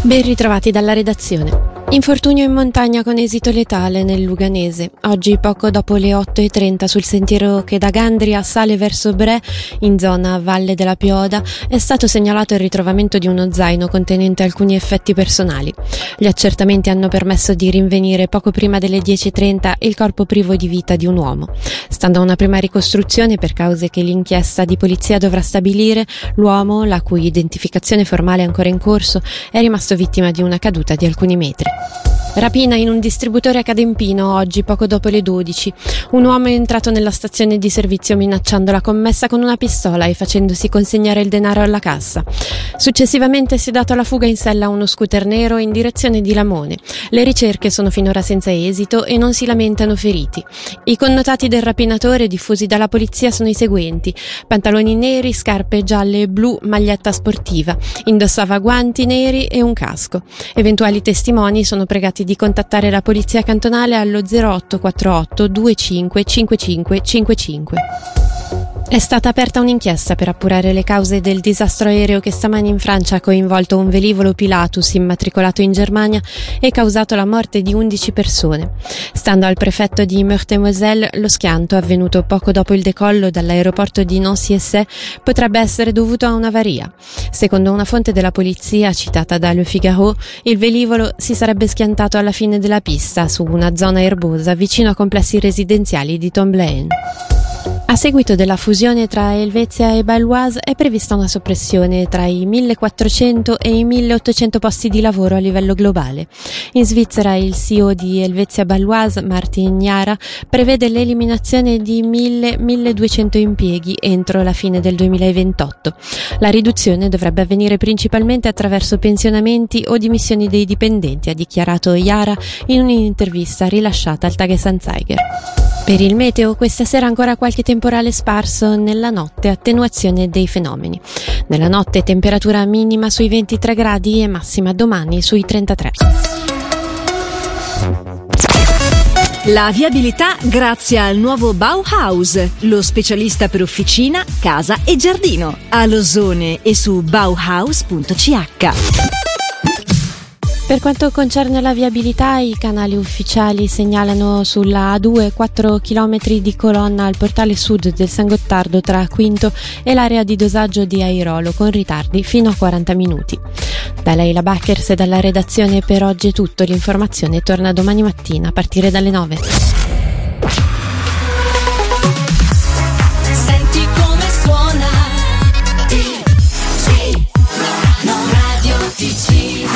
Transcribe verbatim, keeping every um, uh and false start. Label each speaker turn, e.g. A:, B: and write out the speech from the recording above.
A: Ben ritrovati dalla redazione. Infortunio in montagna con esito letale nel Luganese. Oggi, poco dopo le otto e trenta, sul sentiero che da Gandria sale verso Bre, in zona Valle della Pioda, è stato segnalato il ritrovamento di uno zaino contenente alcuni effetti personali. Gli accertamenti hanno permesso di rinvenire poco prima delle dieci e trenta il corpo privo di vita di un uomo. Stando a una prima ricostruzione, per cause che l'inchiesta di polizia dovrà stabilire, l'uomo, la cui identificazione formale è ancora in corso, è rimasto vittima di una caduta di alcuni metri. Rapina in un distributore a Cadempino oggi, poco dopo le dodici. Un uomo è entrato nella stazione di servizio minacciando la commessa con una pistola e facendosi consegnare il denaro alla cassa. Successivamente si è dato alla fuga in sella uno scooter nero in direzione di Lamone. Le ricerche sono finora senza esito e non si lamentano feriti. I connotati del rapinatore diffusi dalla polizia sono i seguenti: pantaloni neri, scarpe gialle e blu, maglietta sportiva. Indossava guanti neri e un casco. Eventuali testimoni sono pregati di contattare la polizia cantonale allo zero otto quattro otto due cinque cinque cinque cinque cinque. È stata aperta un'inchiesta per appurare le cause del disastro aereo che stamani in Francia ha coinvolto un velivolo Pilatus immatricolato in Germania e causato la morte di undici persone. Stando al prefetto di Meurthe-et-Moselle, lo schianto, avvenuto poco dopo il decollo dall'aeroporto di Nancy-Essay, potrebbe essere dovuto a un'avaria. Secondo una fonte della polizia citata da Le Figaro, il velivolo si sarebbe schiantato alla fine della pista su una zona erbosa vicino a complessi residenziali di Tomblaine. A seguito della fusione tra Helvetia e Baloise è prevista una soppressione tra i millequattrocento e i milleottocento posti di lavoro a livello globale. In Svizzera il C E O di Helvetia Baloise, Martin Jara, prevede l'eliminazione di mille milleduecento impieghi entro la fine del duemilaventotto. La riduzione dovrebbe avvenire principalmente attraverso pensionamenti o dimissioni dei dipendenti, ha dichiarato Jara in un'intervista rilasciata al Tagesanzeiger. Per il meteo, questa sera ancora qualche temporale sparso, nella notte attenuazione dei fenomeni. Nella notte temperatura minima sui ventitré gradi e massima domani sui trentatré.
B: La viabilità grazie al nuovo Bauhaus, lo specialista per officina, casa e giardino. A Losone e su bauhaus punto c h.
A: Per quanto concerne la viabilità, i canali ufficiali segnalano sulla A due quattro chilometri di colonna al portale sud del San Gottardo tra Quinto e l'area di dosaggio di Airolo, con ritardi fino a quaranta minuti. Da Leila Backers e dalla redazione per oggi è tutto. L'informazione torna domani mattina a partire dalle nove.